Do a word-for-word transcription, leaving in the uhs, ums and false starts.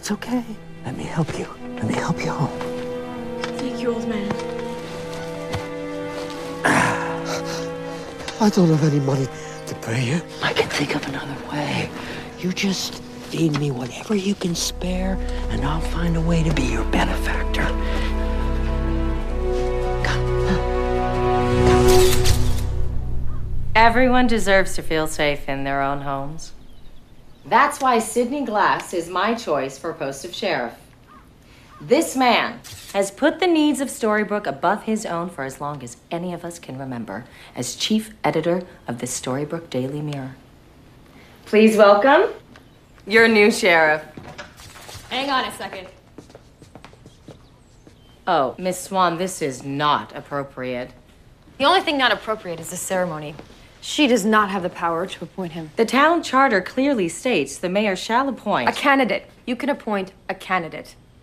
It's okay. Let me help you. Let me help you home. Thank you, old man. I don't have any money to pay you. I can think of another way. You just feed me whatever you can spare, and I'll find a way to be your benefactor. Come. Everyone deserves to feel safe in their own homes. That's why Sidney Glass is my choice for post of sheriff. This man has put the needs of Storybrooke above his own for as long as any of us can remember as chief editor of the Storybrooke Daily Mirror. Please welcome your new sheriff. Hang on a second. Oh, Miss Swan, this is not appropriate. The only thing not appropriate is the ceremony. She does not have the power to appoint him. The town charter clearly states the mayor shall appoint A candidate. You can appoint a candidate.